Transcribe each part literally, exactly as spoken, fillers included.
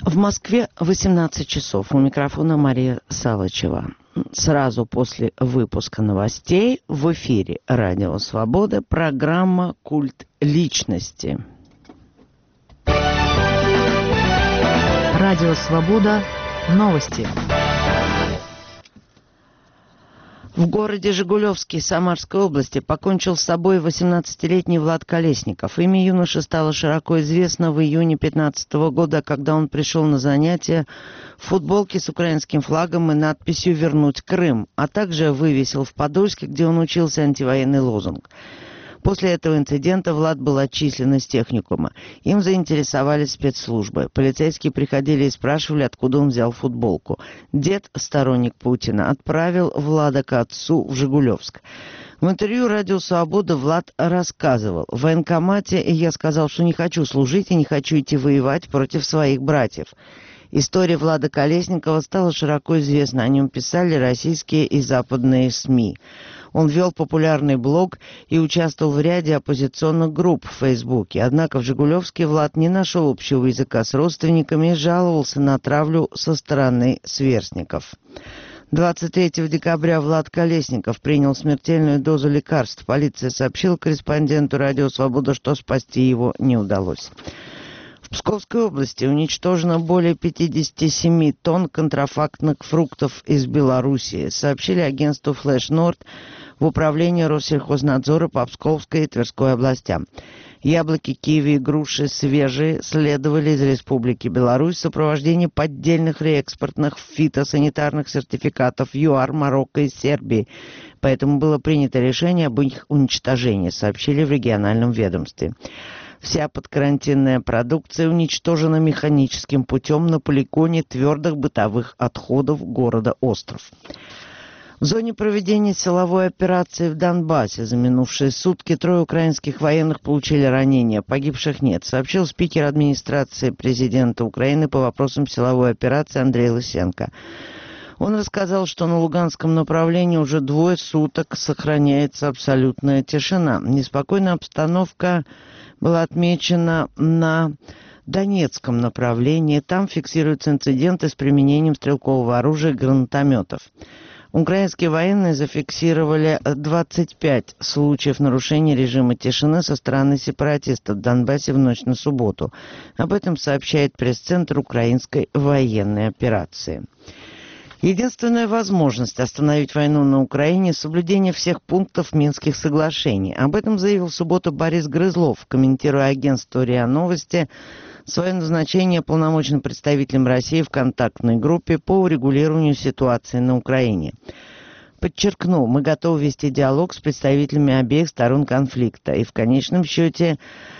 В Москве восемнадцать часов. У микрофона Мария Салычева. Сразу после выпуска новостей в эфире Радио Свобода программа «Культ личности». Радио Свобода. Новости. В городе Жигулевске Самарской области покончил с собой восемнадцатилетний Влад Колесников. Имя юноши стало широко известно в июне две тысячи пятнадцатого года, когда он пришел на занятия в футболке с украинским флагом и надписью «Вернуть Крым», а также вывесил в Подольске, где он учился, антивоенный лозунг. После этого инцидента Влад был отчислен из техникума. Им заинтересовались спецслужбы. Полицейские приходили и спрашивали, откуда он взял футболку. Дед, сторонник Путина, отправил Влада к отцу в Жигулевск. В интервью «Радио Свобода» Влад рассказывал: в военкомате я сказал, что не хочу служить и не хочу идти воевать против своих братьев. История Влада Колесникова стала широко известна. О нем писали российские и западные СМИ. Он вел популярный блог и участвовал в ряде оппозиционных групп в Фейсбуке. Однако в Жигулевске Влад не нашел общего языка с родственниками и жаловался на травлю со стороны сверстников. двадцать третьего декабря Влад Колесников принял смертельную дозу лекарств. Полиция сообщила корреспонденту «Радио Свобода», что спасти его не удалось. В Псковской области уничтожено более пятьдесят семь тонн контрафактных фруктов из Белоруссии, сообщили агентству «Флэш Норд» в управлении Россельхознадзора по Псковской и Тверской областям. Яблоки, киви и груши свежие следовали из Республики Беларусь в сопровождении поддельных реэкспортных фитосанитарных сертификатов ЮАР, Марокко и Сербии. Поэтому было принято решение об их уничтожении, сообщили в региональном ведомстве. Вся подкарантинная продукция уничтожена механическим путем на полигоне твердых бытовых отходов города Остров. В зоне проведения силовой операции в Донбассе за минувшие сутки трое украинских военных получили ранения. Погибших нет, сообщил спикер администрации президента Украины по вопросам силовой операции Андрей Лысенко. Он рассказал, что на Луганском направлении уже двое суток сохраняется абсолютная тишина. Неспокойная обстановка была отмечена на Донецком направлении. Там фиксируются инциденты с применением стрелкового оружия и гранатометов. Украинские военные зафиксировали двадцать пять случаев нарушения режима тишины со стороны сепаратистов в Донбассе в ночь на субботу. Об этом сообщает пресс-центр украинской военной операции. Единственная возможность остановить войну на Украине – соблюдение всех пунктов Минских соглашений. Об этом заявил в субботу Борис Грызлов, комментируя агентству РИА Новости свое назначение полномочным представителем России в контактной группе по урегулированию ситуации на Украине. Подчеркнул, мы готовы вести диалог с представителями обеих сторон конфликта и в конечном счете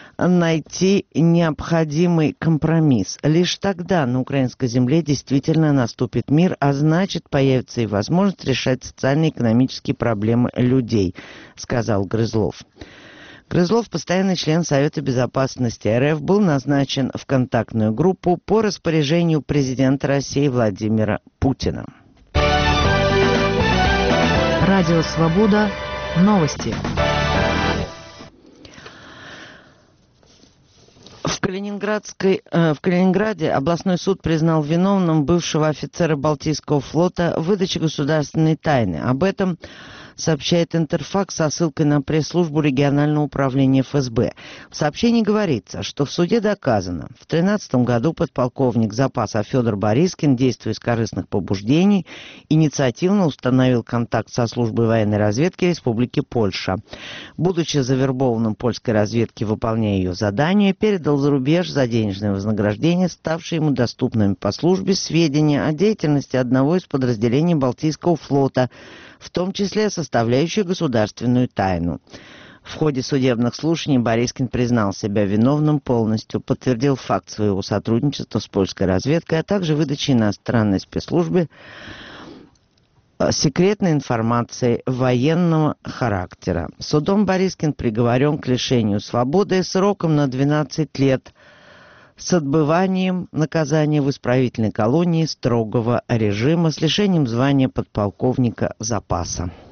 найти необходимый компромисс. Лишь тогда на украинской земле действительно наступит мир, а значит, появится и возможность решать социально-экономические проблемы людей, сказал Грызлов. Грызлов, постоянный член Совета безопасности РФ, был назначен в контактную группу по распоряжению президента России Владимира Путина. Радио Свобода. Новости. В, Калининградской, э, в Калининграде областной суд признал виновным бывшего офицера Балтийского флота в выдаче государственной тайны. Об этом сообщает Интерфакс со ссылкой на пресс-службу регионального управления эф эс бэ. В сообщении говорится, что в суде доказано, в две тысячи тринадцатом году подполковник запаса Федор Борискин, действуя из корыстных побуждений, инициативно установил контакт со службой военной разведки Республики Польша. Будучи завербованным польской разведки, выполняя ее задания, передал за рубеж за денежное вознаграждение, ставшие ему доступными по службе, сведения о деятельности одного из подразделений Балтийского флота, в том числе составляющую государственную тайну. В ходе судебных слушаний Борискин признал себя виновным полностью, подтвердил факт своего сотрудничества с польской разведкой, а также выдачи иностранной спецслужбе секретной информации военного характера. Судом Борискин приговорен к лишению свободы сроком на двенадцать лет с отбыванием наказания в исправительной колонии строгого режима с лишением звания подполковника запаса.